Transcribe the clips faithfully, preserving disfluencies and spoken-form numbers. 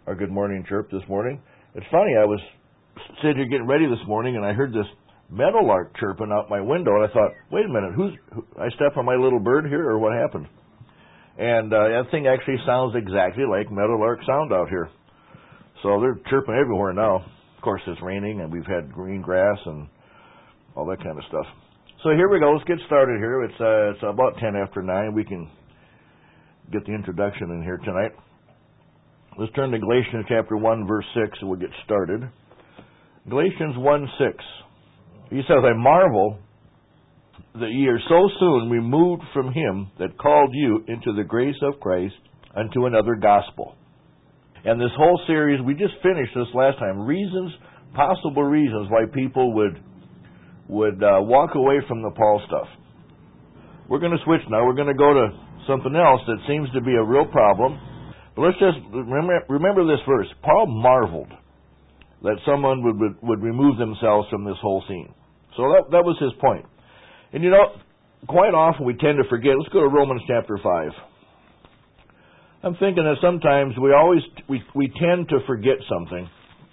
our good morning chirp this morning. It's funny, I was sitting here getting ready this morning, and I heard this meadowlark chirping out my window, and I thought, wait a minute, who's who, I stepped on my little bird here, or what happened? And uh, that thing actually sounds exactly like meadowlark sound out here. So they're chirping everywhere now. Of course, it's raining, and we've had green grass and all that kind of stuff. So here we go. Let's get started here. It's uh, it's about ten after nine. We can get the introduction in here tonight. Let's turn to Galatians chapter one, verse six, and we'll get started. Galatians one six. He says, I marvel that ye are so soon removed from him that called you into the grace of Christ unto another gospel. And this whole series, we just finished this last time, reasons, possible reasons why people would would uh, walk away from the Paul stuff. We're going to switch now. We're going to go to something else that seems to be a real problem. But let's just remember, remember this verse. Paul marveled that someone would, would, would remove themselves from this whole scene. So that, that was his point. And you know, quite often we tend to forget. Let's go to Romans chapter five. I'm thinking that sometimes we always, we, we tend to forget something.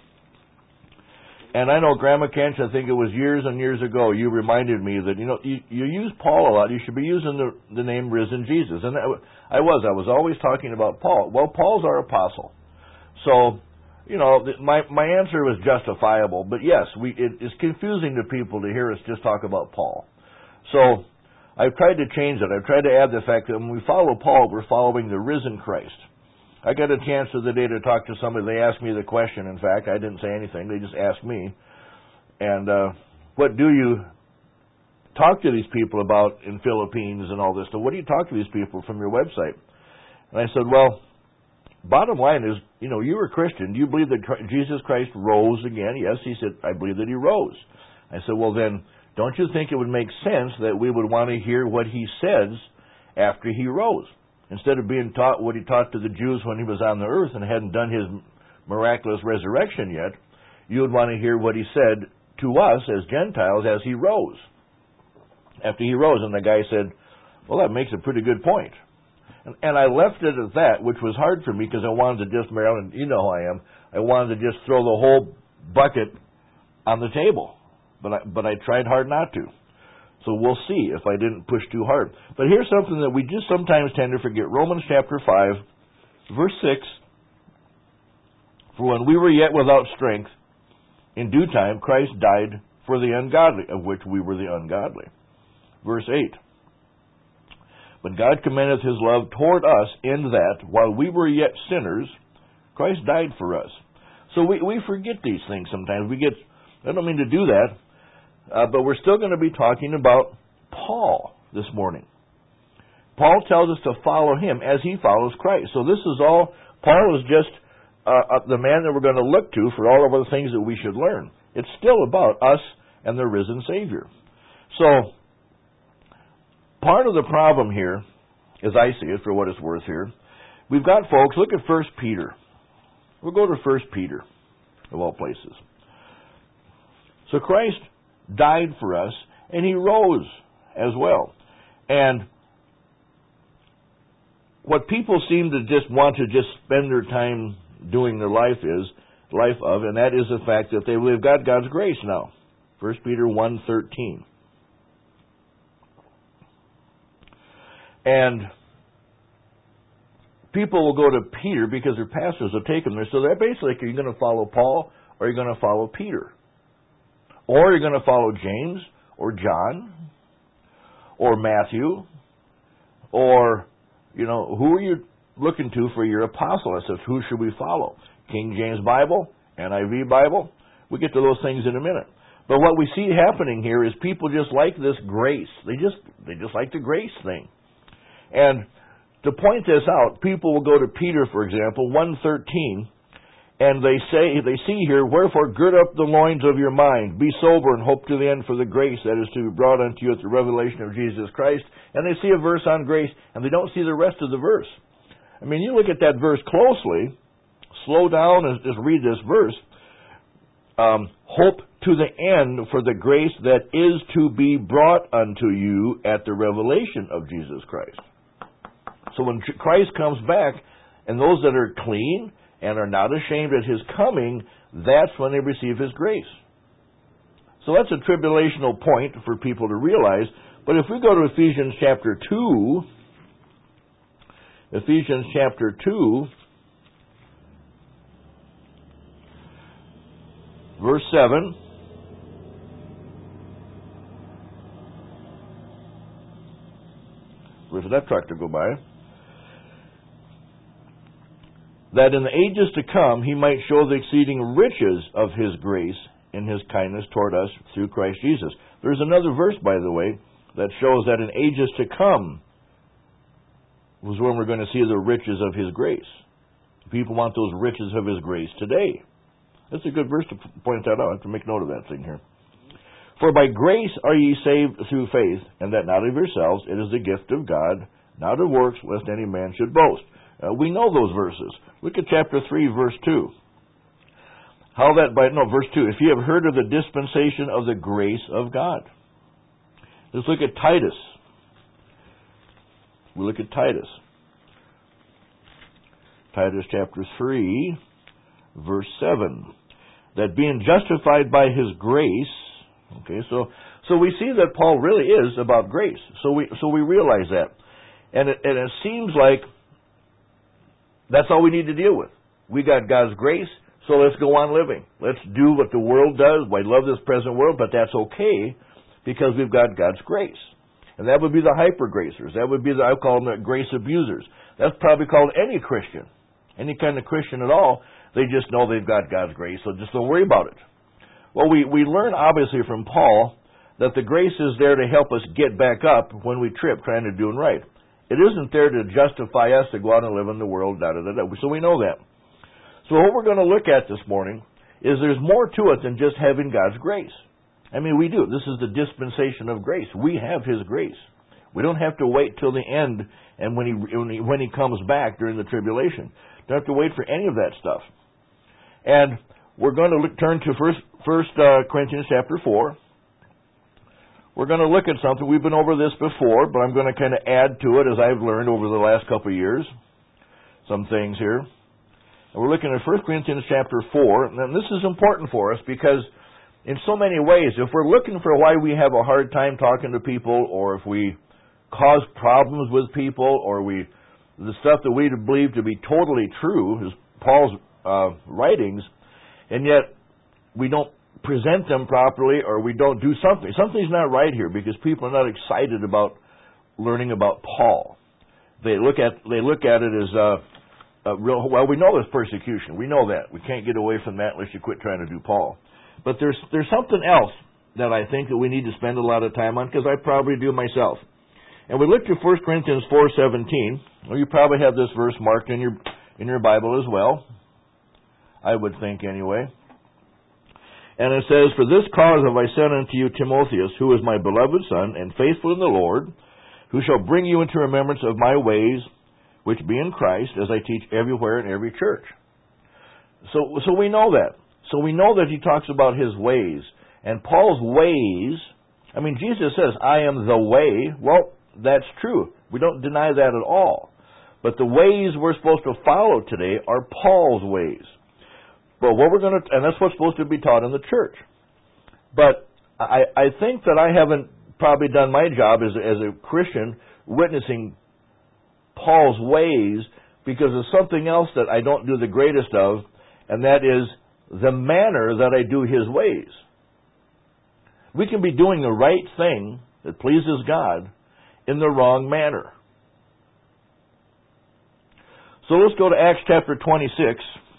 And I know, Grandma Kench, I think it was years and years ago, you reminded me that, you know, you, you use Paul a lot. You should be using the, the name Risen Jesus. And that, I was. I was always talking about Paul. Well, Paul's our apostle. So, you know, my, my answer was justifiable. But yes, we, it, it's confusing to people to hear us just talk about Paul. So I've tried to change it. I've tried to add the fact that when we follow Paul, we're following the risen Christ. I got a chance the other day to talk to somebody. They asked me the question. In fact, I didn't say anything. They just asked me. And uh, what do you talk to these people about in Philippines and all this stuff? What do you talk to these people from your website? And I said, well, bottom line is, you know, you're a Christian. Do you believe that Jesus Christ rose again? Yes, he said, I believe that he rose. I said, well, then, don't you think it would make sense that we would want to hear what he says after he rose? Instead of being taught what he taught to the Jews when he was on the earth and hadn't done his miraculous resurrection yet, you would want to hear what he said to us as Gentiles as he rose. After he rose, and the guy said, well, that makes a pretty good point. And, and I left it at that, which was hard for me because I wanted to just, Marilyn, you know how I am, I wanted to just throw the whole bucket on the table. But I, but I tried hard not to. So we'll see if I didn't push too hard. But here's something that we just sometimes tend to forget. Romans chapter five, verse six. For when we were yet without strength, in due time Christ died for the ungodly, of which we were the ungodly. Verse eight. But God commendeth his love toward us in that, while we were yet sinners, Christ died for us. So we, we forget these things sometimes. We get, I don't mean to do that. Uh, but we're still going to be talking about Paul this morning. Paul tells us to follow him as he follows Christ. So this is all, Paul is just uh, the man that we're going to look to for all of the things that we should learn. It's still about us and the risen Savior. So, part of the problem here, as I see it, for what it's worth here, we've got folks, look at First Peter. We'll go to First Peter, of all places. So Christ died for us, and he rose as well. And what people seem to just want to just spend their time doing their life is, life of, and that is the fact that they, they've got God's grace now. First Peter one thirteen. And people will go to Peter because their pastors will take them there. So they're basically, are you going to follow Paul or are you going to follow Peter? Or you're going to follow James, or John, or Matthew, or, you know, who are you looking to for your apostle? I said, who should we follow? King James Bible, N I V Bible? We'll get to those things in a minute. But what we see happening here is people just like this grace. They just they just like the grace thing. And to point this out, people will go to Peter, for example, one thirteen, and they say, they see here, wherefore gird up the loins of your mind, be sober and hope to the end for the grace that is to be brought unto you at the revelation of Jesus Christ. And they see a verse on grace, and they don't see the rest of the verse. I mean, you look at that verse closely, slow down and just read this verse. Um, hope to the end for the grace that is to be brought unto you at the revelation of Jesus Christ. So when Christ comes back, and those that are clean and are not ashamed at his coming, that's when they receive his grace. So that's a tribulational point for people to realize. But if we go to Ephesians chapter two, Ephesians chapter two, verse seven, wait for that truck to go by, that in the ages to come he might show the exceeding riches of his grace in his kindness toward us through Christ Jesus. There's another verse, by the way, that shows that in ages to come was when we're going to see the riches of his grace. People want those riches of his grace today. That's a good verse to point that out. I have to make note of that thing here. For by grace are ye saved through faith, and that not of yourselves, it is the gift of God, not of works, lest any man should boast. Uh, we know those verses. Look at chapter three, verse two. How that by, no, verse two. If ye have heard of the dispensation of the grace of God. Let's look at Titus. We look at Titus. Titus chapter three, verse seven. That being justified by his grace. Okay, so so we see that Paul really is about grace. So we so we realize that. And it, and it seems like that's all we need to deal with. We got God's grace, so let's go on living. Let's do what the world does. I love this present world, but that's okay because we've got God's grace. And that would be the hyper-gracers. That would be the, I call them the grace abusers. That's probably called any Christian. Any kind of Christian at all. They just know they've got God's grace, so just don't worry about it. Well, we, we learn obviously from Paul that the grace is there to help us get back up when we trip trying to do right. It isn't there to justify us to go out and live in the world, da da da da. So we know that. So what we're going to look at this morning is there's more to it than just having God's grace. I mean, we do. This is the dispensation of grace. We have his grace. We don't have to wait till the end and when he when he, when he comes back during the tribulation. Don't have to wait for any of that stuff. And we're going to look, turn to First, First uh, Corinthians chapter four. We're going to look at something. We've been over this before, but I'm going to kind of add to it as I've learned over the last couple of years. Some things here. And we're looking at First Corinthians chapter four. And this is important for us because in so many ways, if we're looking for why we have a hard time talking to people, or if we cause problems with people, or we the stuff that we believe to be totally true is Paul's uh, writings, and yet we don't present them properly, or we don't do something. Something's not right here because people are not excited about learning about Paul. They look at they look at it as uh, a real. Well, we know there's persecution. We know that. We can't get away from that unless you quit trying to do Paul. But there's there's something else that I think that we need to spend a lot of time on because I probably do myself. And we looked at First Corinthians four seventeen. Well, you probably have this verse marked in your in your Bible as well. I would think anyway. And it says, For this cause have I sent unto you Timotheus, who is my beloved son, and faithful in the Lord, who shall bring you into remembrance of my ways, which be in Christ, as I teach everywhere in every church. So, so we know that. So we know that he talks about his ways. And Paul's ways, I mean, Jesus says, I am the way. Well, that's true. We don't deny that at all. But the ways we're supposed to follow today are Paul's ways. But what we're going to, and that's what's supposed to be taught in the church. But I, I think that I haven't probably done my job as, as a Christian witnessing Paul's ways because of something else that I don't do the greatest of, and that is the manner that I do his ways. We can be doing the right thing that pleases God in the wrong manner. So let's go to Acts chapter twenty-six.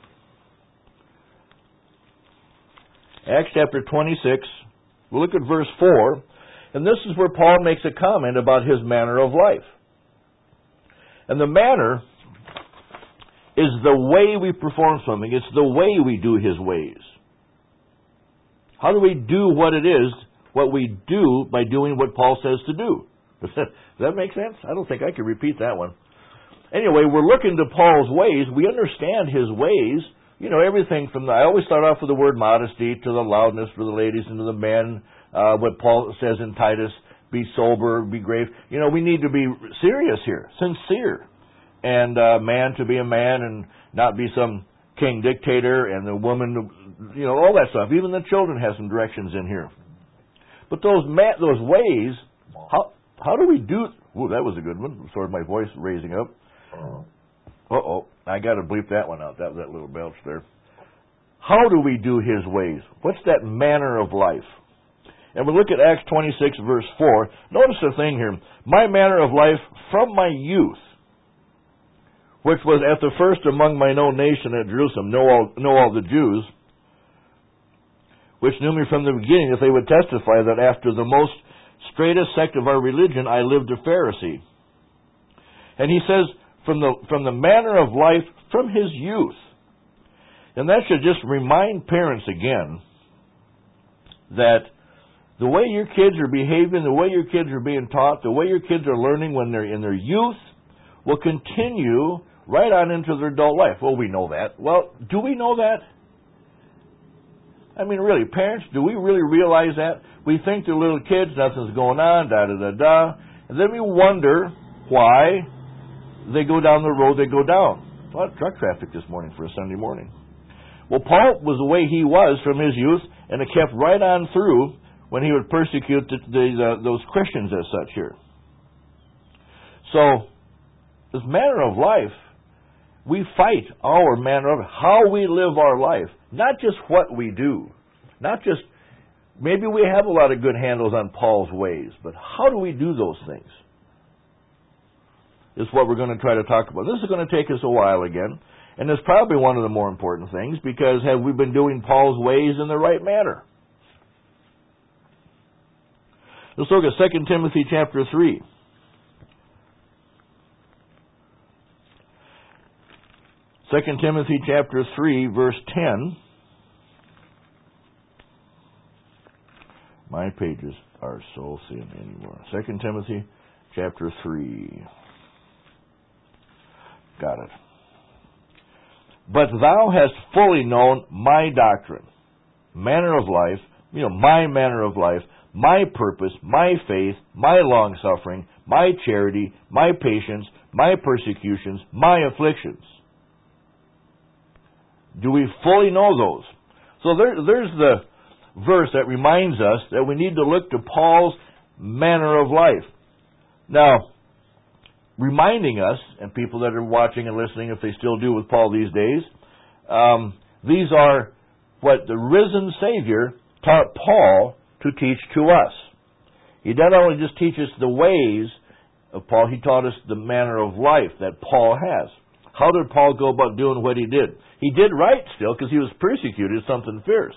Acts chapter twenty-six, we'll look at verse four, and this is where Paul makes a comment about his manner of life. And the manner is the way we perform something. It's the way we do his ways. How do we do what it is, what we do by doing what Paul says to do? Does that make sense? I don't think I can repeat that one. Anyway, we're looking to Paul's ways. We understand his ways. You know, everything from the, I always start off with the word modesty to the loudness for the ladies and to the men. Uh, what Paul says in Titus, be sober, be grave. You know, we need to be serious here, sincere. And uh, man to be a man and not be some king dictator and the woman, you know, all that stuff. Even the children have some directions in here. But those ma- those ways, how how do we do? Ooh, that was a good one. Sort of my voice raising up. Uh oh, I got to bleep that one out. That that little belch there. How do we do His ways? What's that manner of life? And we look at Acts twenty-six, verse four. Notice the thing here. My manner of life from my youth, which was at the first among mine own nation at Jerusalem, know all, know all the Jews, which knew me from the beginning, that they would testify that after the most straightest sect of our religion, I lived a Pharisee. And he says, from the from the manner of life from his youth. And that should just remind parents again that the way your kids are behaving, the way your kids are being taught, the way your kids are learning when they're in their youth will continue right on into their adult life. Well, we know that. Well, do we know that? I mean, really, parents, do we really realize that? We think they're little kids, nothing's going on, da-da-da-da. And then we wonder why they go down the road they go down. There's a lot of truck traffic this morning for a Sunday morning. Well, Paul was the way he was from his youth, and it kept right on through when he would persecute the, the, uh, those Christians as such here. So, this manner of life, we fight our manner of how we live our life, not just what we do, not just, maybe we have a lot of good handles on Paul's ways, but how do we do those things? Is what we're going to try to talk about. This is going to take us a while again, and it's probably one of the more important things, because have we been doing Paul's ways in the right manner? Let's look at Second Timothy chapter three. Second Timothy chapter three, verse ten. My pages are so thin anymore. Second Timothy chapter three. Got it. But thou hast fully known my doctrine, manner of life, you know, my manner of life, my purpose, my faith, my long-suffering, my charity, my patience, my persecutions, my afflictions. Do we fully know those? So there, there's the verse that reminds us that we need to look to Paul's manner of life. Now, reminding us, and people that are watching and listening, if they still do with Paul these days, um, these are what the risen Savior taught Paul to teach to us. He not only just teaches the ways of Paul, he taught us the manner of life that Paul has. How did Paul go about doing what he did? He did right still because he was persecuted, something fierce.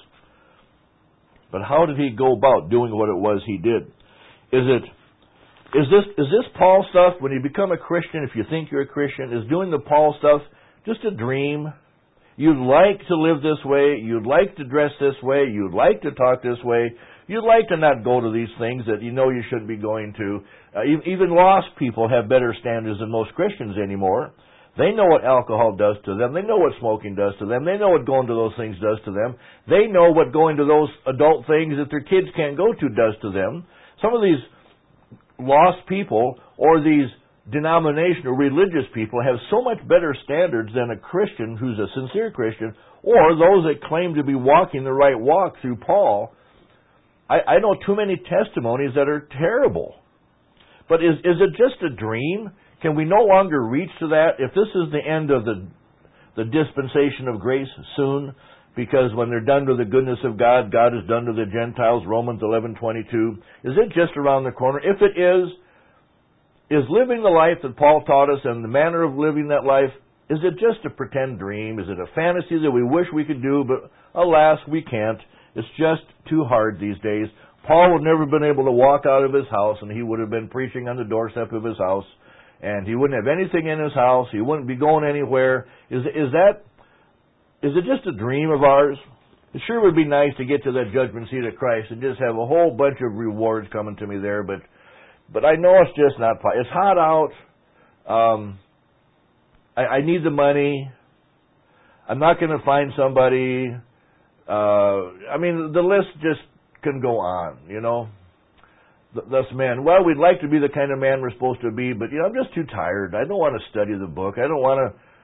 But how did he go about doing what it was he did? Is it is this is this Paul stuff, when you become a Christian, if you think you're a Christian, is doing the Paul stuff just a dream? You'd like to live this way, you'd like to dress this way, you'd like to talk this way, you'd like to not go to these things that you know you shouldn't be going to. Uh, even lost people have better standards than most Christians anymore. They know what alcohol does to them. They know what smoking does to them. They know what going to those things does to them. They know what going to those adult things that their kids can't go to does to them. Some of these lost people or these denominational religious people have so much better standards than a Christian who's a sincere Christian, or those that claim to be walking the right walk through Paul. I, I know too many testimonies that are terrible. But is, is it just a dream? Can we no longer reach to that? If this is the end of the the dispensation of grace soon, because when they're done to the goodness of God, God is done to the Gentiles, Romans eleven twenty-two, is it just around the corner? If it is, is living the life that Paul taught us and the manner of living that life, is it just a pretend dream? Is it a fantasy that we wish we could do, but alas, we can't? It's just too hard these days. Paul would never have been able to walk out of his house, and he would have been preaching on the doorstep of his house. And he wouldn't have anything in his house. He wouldn't be going anywhere. Is is that is it just a dream of ours? It sure would be nice to get to that judgment seat of Christ and just have a whole bunch of rewards coming to me there. But but I know it's just not. It's hot out. Um, I, I need the money. I'm not going to find somebody. Uh, I mean, the list just can go on. You know. Thus, man, well, we'd like to be the kind of man we're supposed to be, but, you know, I'm just too tired. I don't want to study the book. I don't want to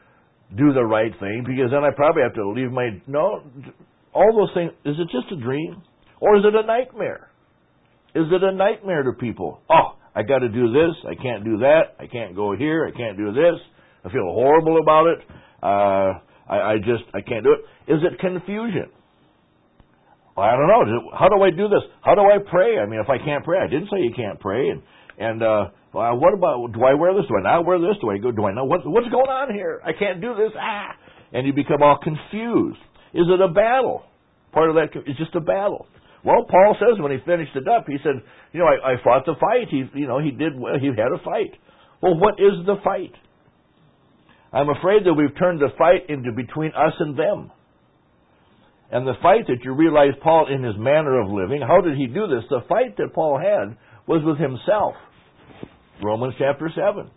do the right thing, because then I probably have to leave my... No, all those things, is it just a dream? Or is it a nightmare? Is it a nightmare to people? Oh, I got to do this, I can't do that, I can't go here, I can't do this, I feel horrible about it, uh, I, I just, I can't do it. Is it confusion? Well, I don't know. How do I do this? How do I pray? I mean, if I can't pray, I didn't say you can't pray. And, and uh, well, what about, do I wear this? Do I not wear this? Do I go, do I know what, what's going on here? I can't do this. Ah! And you become all confused. Is it a battle? Part of that is just a battle. Well, Paul says when he finished it up, he said, you know, I, I fought the fight. He, you know, he did well. He had a fight. Well, what is the fight? I'm afraid that we've turned the fight into between us and them. And the fight that you realize Paul, in his manner of living, how did he do this? The fight that Paul had was with himself. Romans chapter seven.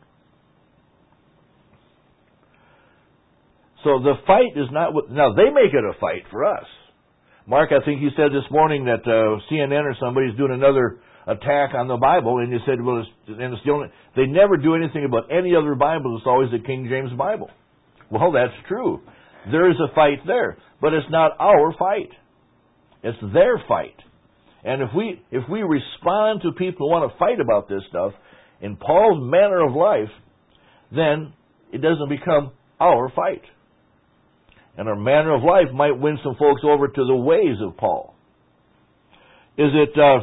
So the fight is not with, now they make it a fight for us. Mark, I think you said this morning that uh, C N N or somebody's doing another attack on the Bible, and you said, well, it's, and it's the only, they never do anything about any other Bible. It's always the King James Bible. Well, that's true. There is a fight there, but it's not our fight. It's their fight. And if we if we respond to people who want to fight about this stuff in Paul's manner of life, then it doesn't become our fight. And our manner of life might win some folks over to the ways of Paul. Is it, uh,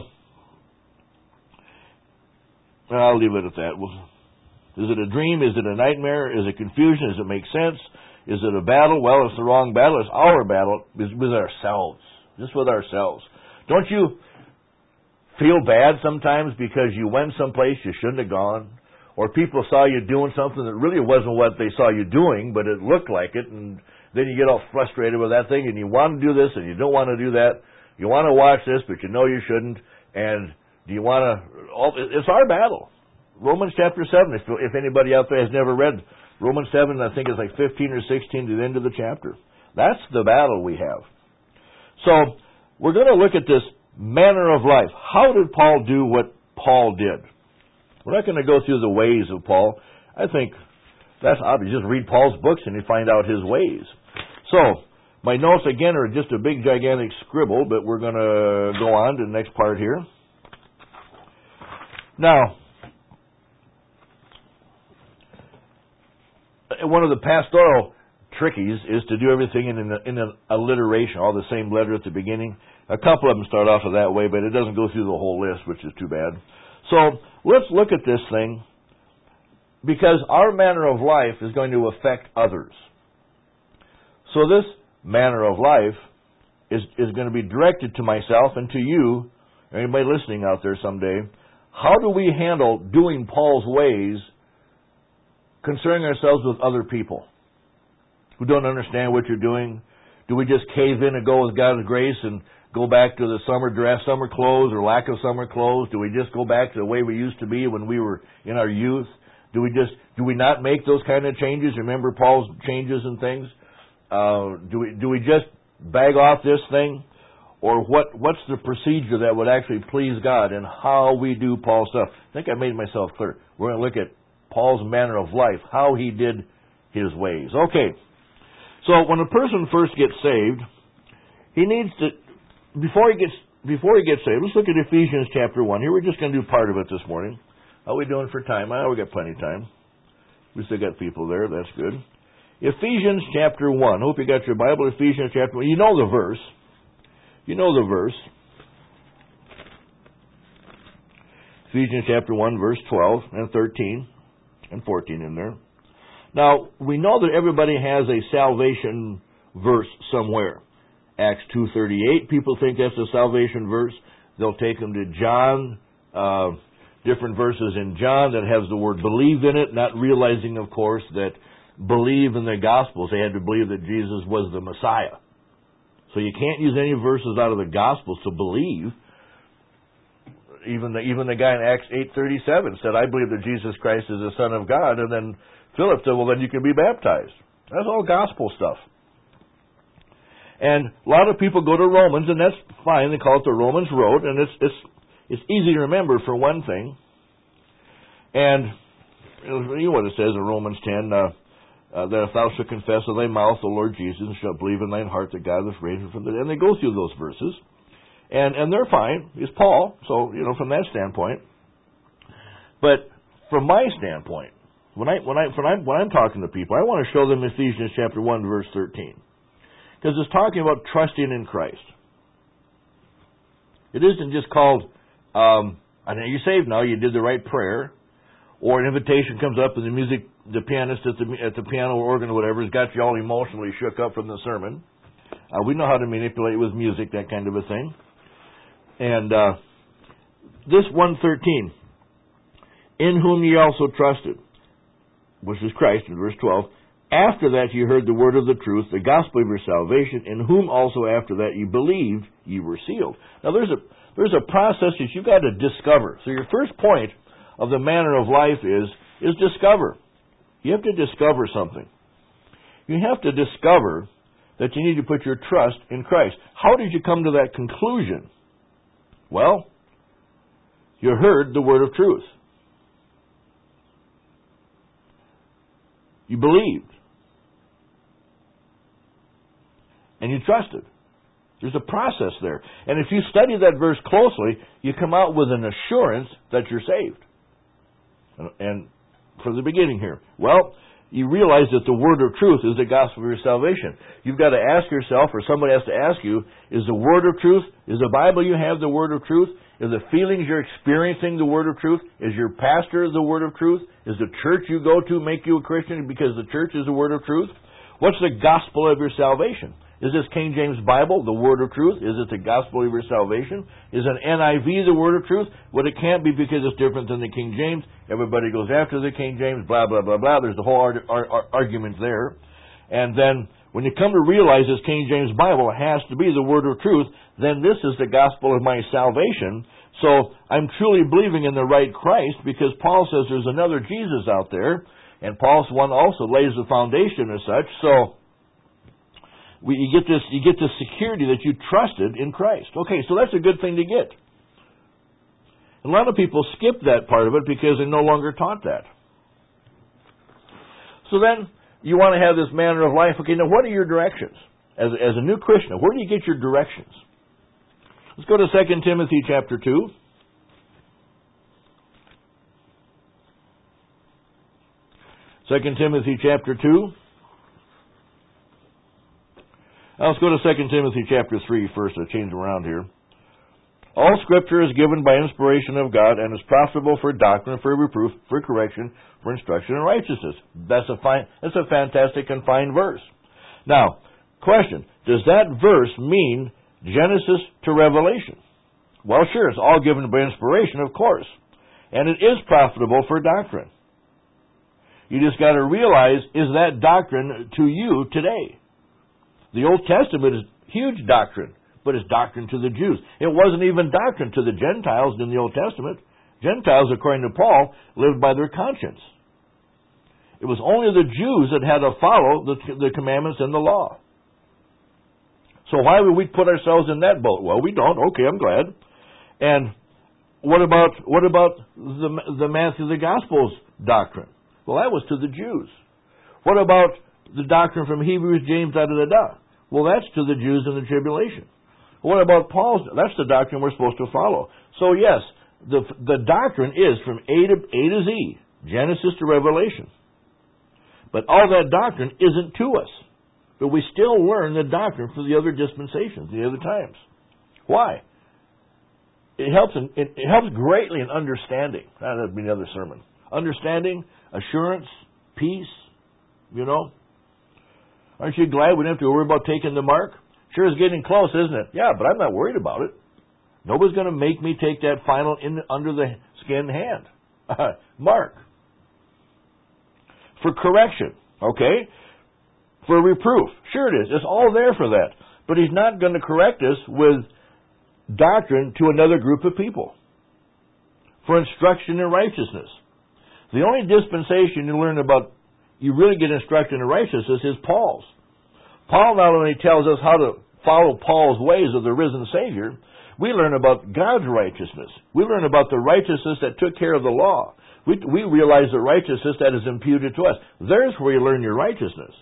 I'll leave it at that. Is it a dream? Is it a nightmare? Is it confusion? Does it make sense? Is it a battle? Well, it's the wrong battle. It's our battle with ourselves. Just with ourselves. Don't you feel bad sometimes because you went someplace you shouldn't have gone? Or people saw you doing something that really wasn't what they saw you doing, but it looked like it, and then you get all frustrated with that thing, and you want to do this, and you don't want to do that. You want to watch this, but you know you shouldn't. And do you want to... It's our battle. Romans chapter seven, if, if anybody out there has never read Romans seven, I think it's like fifteen or sixteen to the end of the chapter. That's the battle we have. So, we're going to look at this manner of life. How did Paul do what Paul did? We're not going to go through the ways of Paul. I think that's obvious. Just read Paul's books and you find out his ways. So, my notes again are just a big gigantic scribble, but we're going to go on to the next part here. Now, one of the pastoral trickies is to do everything in an, in an alliteration, all the same letter at the beginning. A couple of them start off that way, but it doesn't go through the whole list, which is too bad. So, let's look at this thing, because our manner of life is going to affect others. So this manner of life is, is going to be directed to myself and to you, anybody listening out there someday. How do we handle doing Paul's ways concerning ourselves with other people who don't understand what you're doing? Do we just cave in and go with God's grace and go back to the summer dress, summer clothes, or lack of summer clothes? Do we just go back to the way we used to be when we were in our youth? Do we just do we not make those kind of changes? Remember Paul's changes and things? Uh, do we do we just bag off this thing, or what? What's the procedure that would actually please God in how we do Paul's stuff? I think I made myself clear. We're going to look at Paul's manner of life, how he did his ways. Okay, so when a person first gets saved, he needs to before he gets before he gets saved. Let's look at Ephesians chapter one. Here we're just going to do part of it this morning. How are we doing for time? Oh, we got plenty of time. We still got people there. That's good. Ephesians chapter one. Hope you got your Bible. Ephesians chapter one. You know the verse. You know the verse. Ephesians chapter one, verse twelve and thirteen and fourteen in there. Now, we know that everybody has a salvation verse somewhere. Acts two thirty-eight, people think that's a salvation verse. They'll take them to John, uh, different verses in John that has the word believe in it, not realizing, of course, that believe in the Gospels, they had to believe that Jesus was the Messiah. So you can't use any verses out of the Gospels to believe. Even the, even the guy in Acts eight thirty-seven said, I believe that Jesus Christ is the Son of God. And then Philip said, well, then you can be baptized. That's all gospel stuff. And a lot of people go to Romans, and that's fine. They call it the Romans Road, and it's it's it's easy to remember for one thing. And you know what it says in Romans ten, uh, uh, that if thou shalt confess with thy mouth the Lord Jesus, and shalt believe in thine heart that God was raised from the dead. And they go through those verses, and and they're fine. It's Paul, so you know from that standpoint. But from my standpoint, when I when I when I when I'm talking to people, I want to show them Ephesians chapter one, verse thirteen, because it's talking about trusting in Christ. It isn't just called, um, I know you're saved now, you did the right prayer, or an invitation comes up and the music, the pianist at the at the piano or organ or whatever has got you all emotionally shook up from the sermon. Uh, we know how to manipulate with music, that kind of a thing. And uh, this one thirteen, in whom ye also trusted, which is Christ in verse twelve. After that ye heard the word of the truth, the gospel of your salvation, in whom also after that ye believed, ye were sealed. Now there's a there's a process that you've got to discover. So your first point of the manner of life is is discover. You have to discover something. You have to discover that you need to put your trust in Christ. How did you come to that conclusion? Well, you heard the word of truth. You believed. And you trusted. There's a process there. And if you study that verse closely, you come out with an assurance that you're saved. And, and from the beginning here, well, you realize that the word of truth is the gospel of your salvation. You've got to ask yourself, or somebody has to ask you, is the word of truth, is the Bible you have the word of truth? Is the feelings you're experiencing the word of truth? Is your pastor the word of truth? Is the church you go to make you a Christian because the church is the word of truth? What's the gospel of your salvation? Is this King James Bible the word of truth? Is it the gospel of your salvation? Is an N I V the word of truth? Well, it can't be because it's different than the King James. Everybody goes after the King James, blah, blah, blah, blah. There's the whole ar- ar- argument there. And then when you come to realize this King James Bible has to be the word of truth, then this is the gospel of my salvation. So I'm truly believing in the right Christ because Paul says there's another Jesus out there. And Paul's one also lays the foundation as such. So We, you get this, you get this security that you trusted in Christ. Okay, so that's a good thing to get. A lot of people skip that part of it because they're no longer taught that. So then, you want to have this manner of life. Okay, now what are your directions? As, as a new Christian, where do you get your directions? Let's go to Second Timothy chapter two. Second Timothy chapter two. Now let's go to Second Timothy chapter three first. I'll change them around here. All Scripture is given by inspiration of God and is profitable for doctrine, for reproof, for correction, for instruction in righteousness. That's a fine, that's a fantastic and fine verse. Now, question, does that verse mean Genesis to Revelation? Well, sure, it's all given by inspiration, of course. And it is profitable for doctrine. You just got to realize, is that doctrine to you today? The Old Testament is huge doctrine, but it's doctrine to the Jews. It wasn't even doctrine to the Gentiles in the Old Testament. Gentiles, according to Paul, lived by their conscience. It was only the Jews that had to follow the, the commandments and the law. So why would we put ourselves in that boat? Well, we don't. Okay, I'm glad. And what about what about the, the Matthew the Gospels doctrine? Well, that was to the Jews. What about the doctrine from Hebrews, James, da da da da? Well, that's to the Jews in the tribulation. What about Paul's? That's the doctrine we're supposed to follow. So yes, the the doctrine is from A to A to Z, Genesis to Revelation. But all that doctrine isn't to us. But we still learn the doctrine for the other dispensations, the other times. Why? It helps. In, it, it helps greatly in understanding. That'd be another sermon. Understanding, assurance, peace. You know. Aren't you glad we don't have to worry about taking the mark? Sure is getting close, isn't it? Yeah, but I'm not worried about it. Nobody's going to make me take that final in under the skin hand. Mark. For correction, okay? For reproof. Sure it is. It's all there for that. But he's not going to correct us with doctrine to another group of people. For instruction in righteousness. The only dispensation you learn about, you really get instruction in righteousness is Paul's. Paul not only tells us how to follow Paul's ways of the risen Savior, we learn about God's righteousness. We learn about the righteousness that took care of the law. We, we realize the righteousness that is imputed to us. There's where you learn your righteousness.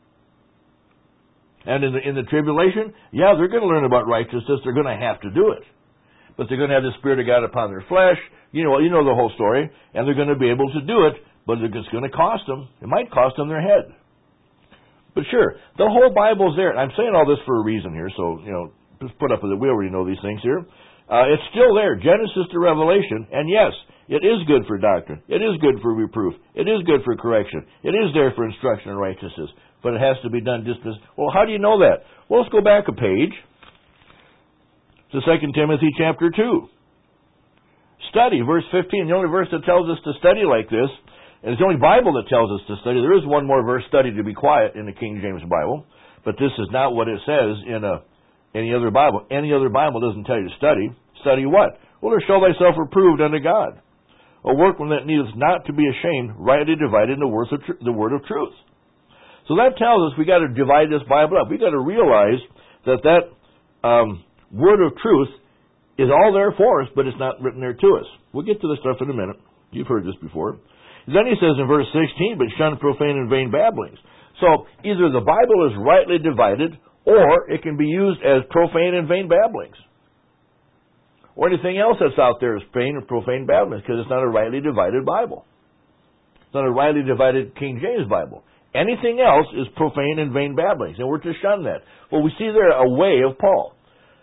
And in the, in the tribulation, yeah, they're going to learn about righteousness. They're going to have to do it. But they're going to have the Spirit of God upon their flesh. You know, you know the whole story. And they're going to be able to do it, but it's going to cost them. It might cost them their head. But sure, the whole Bible's there. And I'm saying all this for a reason here, so, you know, just put up with it. We already know these things here. Uh, it's still there, Genesis to Revelation. And yes, it is good for doctrine. It is good for reproof. It is good for correction. It is there for instruction in righteousness. But it has to be done just as... Well, how do you know that? Well, let's go back a page to Second Timothy chapter two. Study, verse fifteen. The only verse that tells us to study like this, and it's the only Bible that tells us to study. There is one more verse, study to be quiet, in the King James Bible. But this is not what it says in a, any other Bible. Any other Bible doesn't tell you to study. Study what? Well, to show thyself approved unto God. A workman that needeth not to be ashamed, rightly dividing the word of, tr- the word of truth. So that tells us we got to divide this Bible up. We got to realize that that um, word of truth is all there for us, but it's not written there to us. We'll get to this stuff in a minute. You've heard this before. Then he says in verse sixteen, but shun profane and vain babblings. So either the Bible is rightly divided, or it can be used as profane and vain babblings. Or anything else that's out there is vain or profane babblings, because it's not a rightly divided Bible. It's not a rightly divided King James Bible. Anything else is profane and vain babblings, and we're to shun that. Well, we see there a way of Paul.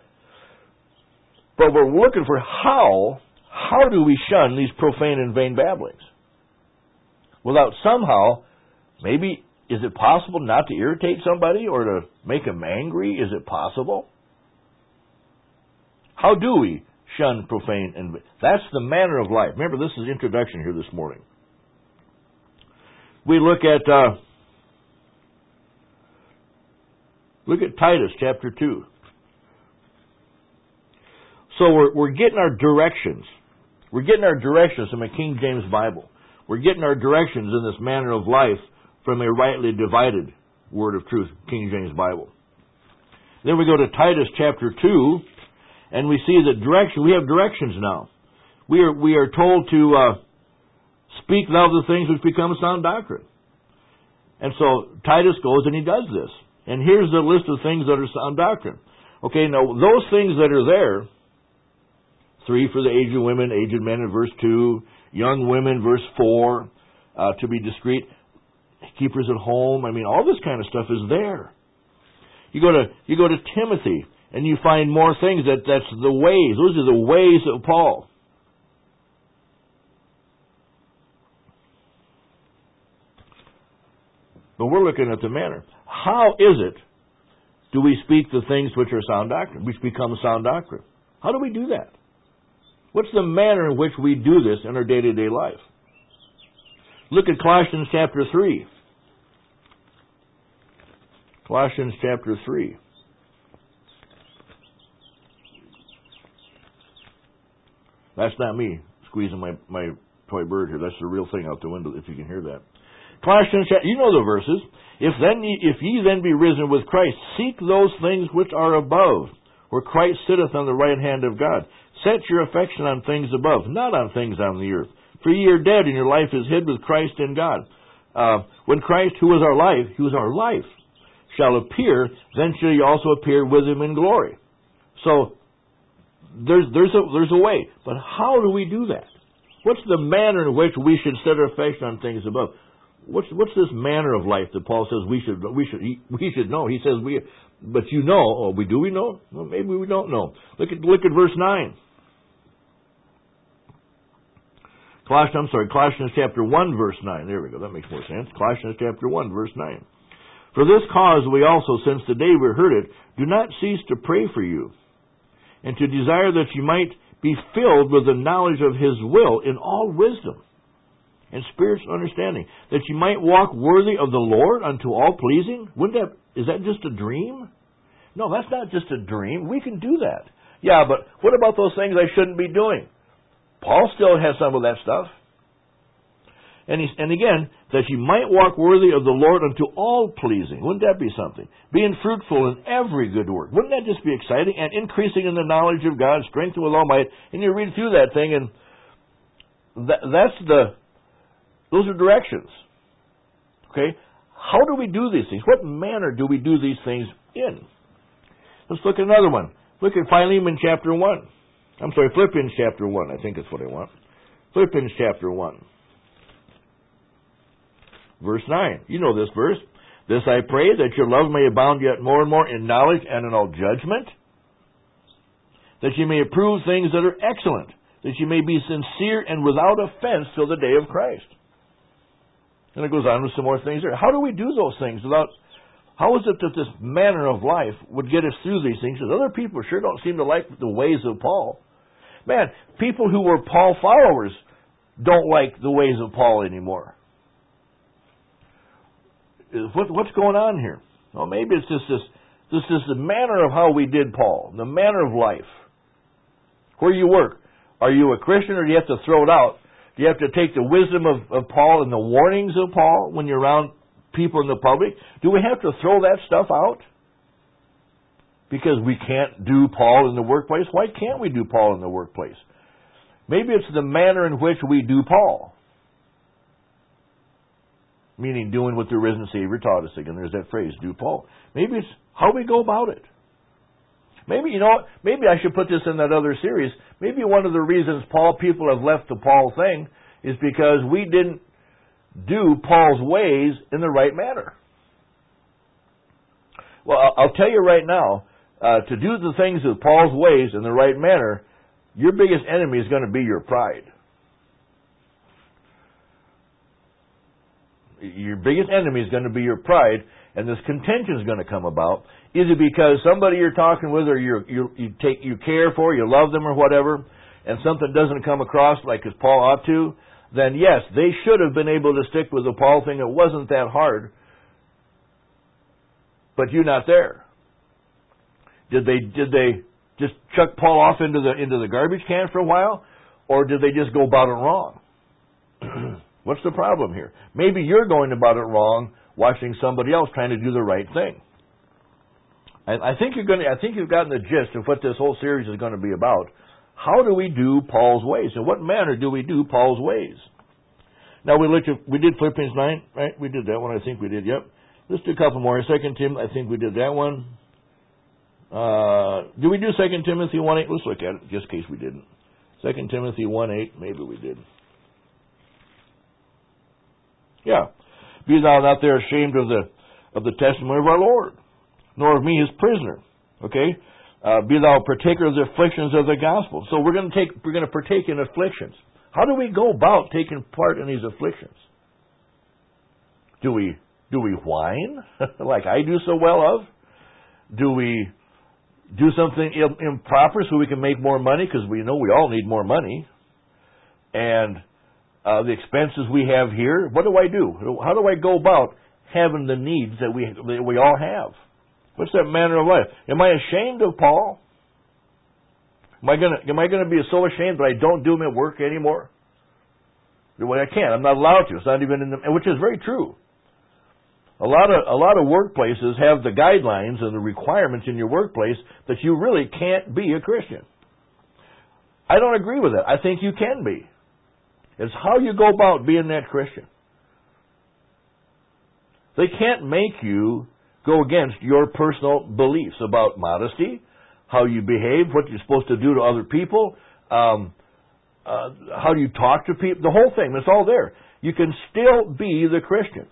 But we're looking for how, how do we shun these profane and vain babblings? Without somehow, maybe, is it possible not to irritate somebody or to make them angry? Is it possible? How do we shun profane and vain? That's the manner of life. Remember, this is the introduction here this morning. We look at... Uh, Look at Titus chapter two. So we're, we're getting our directions. We're getting our directions from a King James Bible. We're getting our directions in this manner of life from a rightly divided word of truth, King James Bible. Then we go to Titus chapter two, and we see that direction. We have directions now. We are we are told to uh, speak thou the things which become sound doctrine. And so Titus goes and he does this. And here's the list of things that are sound doctrine. Okay, now those things that are there, three for the aged women, aged men in verse two, young women, verse four, uh, to be discreet, keepers at home. I mean, all this kind of stuff is there. You go to you go to Timothy, and you find more things that that's the ways. Those are the ways of Paul. But we're looking at the manner. How is it do we speak the things which are sound doctrine, which become sound doctrine? How do we do that? What's the manner in which we do this in our day-to-day life? Look at Colossians chapter three. Colossians chapter three. That's not me squeezing my, my toy bird here. That's the real thing out the window, if you can hear that. Colossians, you know the verses. If then ye, if ye then be risen with Christ, seek those things which are above, where Christ sitteth on the right hand of God. Set your affection on things above, not on things on the earth. For ye are dead, and your life is hid with Christ in God. Uh, when Christ, who is our life, who is our life, shall appear, then shall ye also appear with him in glory. So there's there's a there's a way. But how do we do that? What's the manner in which we should set our affection on things above? What's what's this manner of life that Paul says we should we should we should know? He says we, but you know, oh, we do we know? Well, maybe we don't know. Look at look at verse nine. Colossians, I'm sorry, Colossians chapter one, verse nine. There we go. That makes more sense. Colossians chapter one, verse nine. For this cause we also, since the day we heard it, do not cease to pray for you, and to desire that you might be filled with the knowledge of His will in all wisdom and spiritual understanding, that you might walk worthy of the Lord unto all pleasing. Wouldn't that, is that just a dream? No, that's not just a dream. We can do that. Yeah, but what about those things I shouldn't be doing? Paul still has some of that stuff. And, he's, and again, that you might walk worthy of the Lord unto all pleasing. Wouldn't that be something? Being fruitful in every good work. Wouldn't that just be exciting? And increasing in the knowledge of God, strengthened with all might. And you read through that thing, and that, that's the Those are directions. Okay? How do we do these things? What manner do we do these things in? Let's look at another one. Look at Philemon chapter one. I'm sorry, Philippians chapter one. I think that's what I want. Philippians chapter one. Verse nine. You know this verse. This I pray, that your love may abound yet more and more in knowledge and in all judgment, that you may approve things that are excellent, that you may be sincere and without offense till the day of Christ. And it goes on with some more things there. How do we do those things without... How is it that this manner of life would get us through these things? Because other people sure don't seem to like the ways of Paul. Man, people who were Paul followers don't like the ways of Paul anymore. What, what's going on here? Well, maybe it's just this, this is the manner of how we did Paul, the manner of life. Where you work. Are you a Christian, or do you have to throw it out? Do you have to take the wisdom of, of Paul and the warnings of Paul when you're around people in the public? Do we have to throw that stuff out? Because we can't do Paul in the workplace? Why can't we do Paul in the workplace? Maybe it's the manner in which we do Paul. Meaning doing what the risen Savior taught us. Again, there's that phrase, do Paul. Maybe it's how we go about it. Maybe, you know, maybe I should put this in that other series. Maybe one of the reasons Paul people have left the Paul thing is because we didn't do Paul's ways in the right manner. Well, I'll tell you right now, uh, to do the things with Paul's ways in the right manner, your biggest enemy is going to be your pride. Your biggest enemy is going to be your pride, and this contention is going to come about. Either because somebody you're talking with, or you you you take you care for, you love them, or whatever, and something doesn't come across like as Paul ought to, then yes, they should have been able to stick with the Paul thing. It wasn't that hard, but you're not there. Did they did they just chuck Paul off into the into the garbage can for a while, or did they just go about it wrong? What's the problem here? Maybe you're going about it wrong, watching somebody else trying to do the right thing. And I think you're going to. I think you've gotten the gist of what this whole series is going to be about. How do we do Paul's ways? In what manner do we do Paul's ways? Now we looked at, we did Philippians nine, right? We did that one. I think we did. Yep. Let's do a couple more. Second Timothy. I think we did that one. Uh, did we do Second Timothy one eight? Let's look at it, just in case we didn't. Second Timothy one eight. Maybe we did. Yeah. Be thou not there ashamed of the of the testimony of our Lord, nor of me his prisoner. Okay? Uh, be thou partaker of the afflictions of the gospel. So we're going to take we're going to partake in afflictions. How do we go about taking part in these afflictions? Do we do we whine like I do so well of? Do we do something improper so we can make more money? Because we know we all need more money. And uh, the expenses we have here, what do I do? How do I go about having the needs that we that we all have? What's that manner of life? Am I ashamed of Paul? Am I gonna am I gonna be so ashamed that I don't do him at work anymore? Well, I can't. I'm not allowed to. It's not even in the, which is very true. A lot of a lot of workplaces have the guidelines and the requirements in your workplace that you really can't be a Christian. I don't agree with that. I think you can be. It's how you go about being that Christian. They can't make you go against your personal beliefs about modesty, how you behave, what you're supposed to do to other people, um, uh, how do you talk to people, the whole thing. It's all there. You can still be the Christian.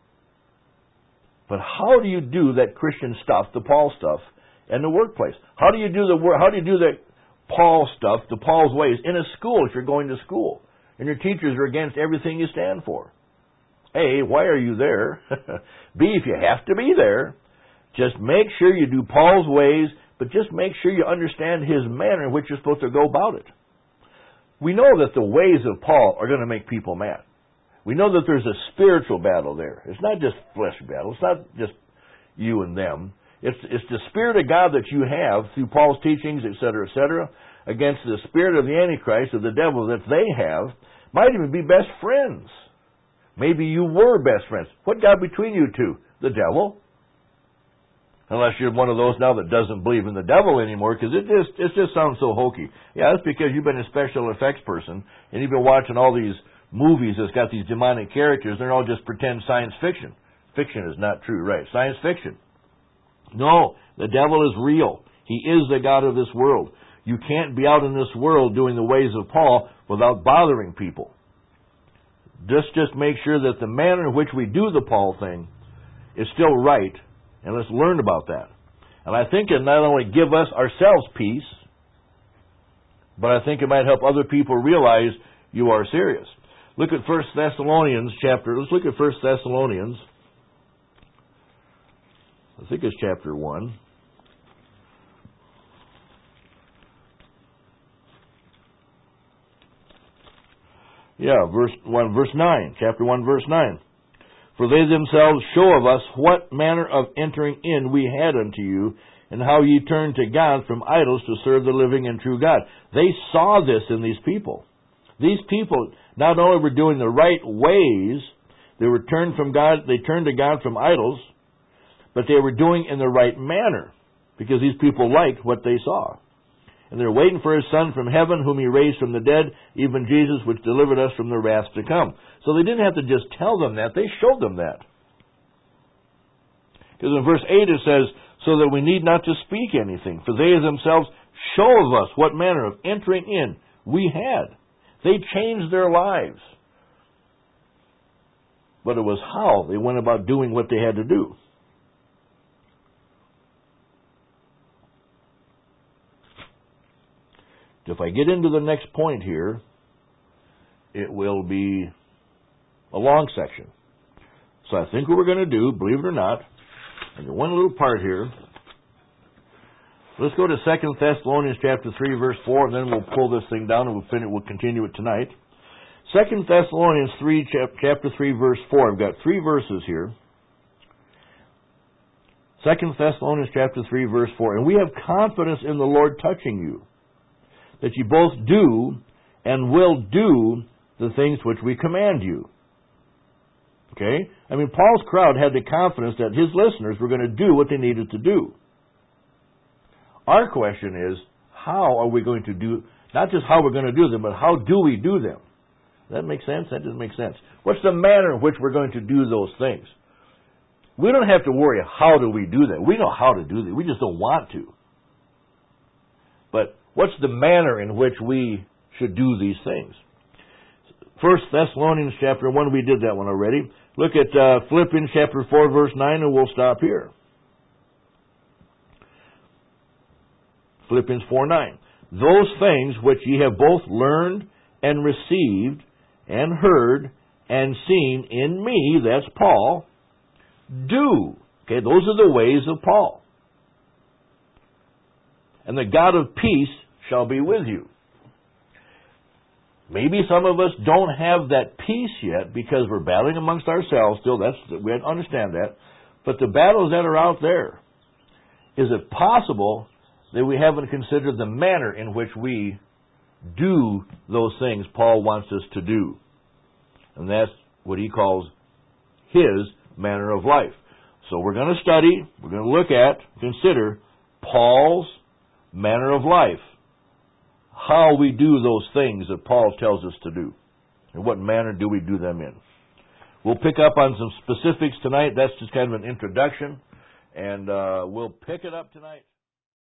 But how do you do that Christian stuff, the Paul stuff, in the workplace? How do you do the how do you do that Paul stuff, the Paul's ways, in a school if you're going to school and your teachers are against everything you stand for? A, why are you there? B, if you have to be there, just make sure you do Paul's ways, but just make sure you understand his manner in which you're supposed to go about it. We know that the ways of Paul are going to make people mad. We know that there's a spiritual battle there. It's not just flesh battle. It's not just you and them. It's, it's the Spirit of God that you have through Paul's teachings, et cetera, et cetera, against the spirit of the Antichrist, of the devil that they have, might even be best friends. Maybe you were best friends. What got between you two? The devil. Unless you're one of those now that doesn't believe in the devil anymore, because it just it just sounds so hokey. Yeah, that's because you've been a special effects person, and you've been watching all these movies that's got these demonic characters. They're all just pretend science fiction. Fiction is not true, right? Science fiction. No, the devil is real. He is the god of this world. You can't be out in this world doing the ways of Paul without bothering people. Just, just make sure that the manner in which we do the Paul thing is still right, and let's learn about that. And I think it not only give us ourselves peace, but I think it might help other people realize you are serious. Look at First Thessalonians chapter. Let's look at First Thessalonians. I think it's chapter one. Yeah, verse one, verse nine. Chapter one, verse nine. For they themselves show of us what manner of entering in we had unto you, and how ye turned to God from idols to serve the living and true God. They saw this in these people. These people not only were doing the right ways, they were turned from God, they turned to God from idols, but they were doing in the right manner, because these people liked what they saw. And they're waiting for His Son from heaven, whom He raised from the dead, even Jesus, which delivered us from the wrath to come. So they didn't have to just tell them that, they showed them that. Because in verse eight it says, so that we need not to speak anything, for they themselves show of us what manner of entering in we had. They changed their lives. But it was how they went about doing what they had to do. If I get into the next point here, it will be a long section. So I think what we're going to do, believe it or not, and one little part here. Let's go to Second Thessalonians chapter three, verse four, and then we'll pull this thing down and we'll finish, we'll continue it tonight. Second Thessalonians three, chapter three, verse four. I've got three verses here. Second Thessalonians chapter three, verse four. And we have confidence in the Lord touching you, that you both do and will do the things which we command you. Okay? I mean, Paul's crowd had the confidence that his listeners were going to do what they needed to do. Our question is, how are we going to do, not just how we're going to do them, but how do we do them? Does that make sense? That doesn't make sense. What's the manner in which we're going to do those things? We don't have to worry, how do we do that? We know how to do that. We just don't want to. But what's the manner in which we should do these things? First Thessalonians chapter one, we did that one already. Look at uh, Philippians chapter four, verse nine, and we'll stop here. Philippians four, nine. Those things which ye have both learned and received and heard and seen in me, that's Paul, do. Okay, those are the ways of Paul. And the God of peace shall be with you. Maybe some of us don't have that peace yet because we're battling amongst ourselves still. That's, we understand that. But the battles that are out there, is it possible that we haven't considered the manner in which we do those things Paul wants us to do? And that's what he calls his manner of life. So we're going to study, we're going to look at, consider Paul's manner of life. How we do those things that Paul tells us to do. And what manner do we do them in. We'll pick up on some specifics tonight. That's just kind of an introduction. And uh, we'll pick it up tonight.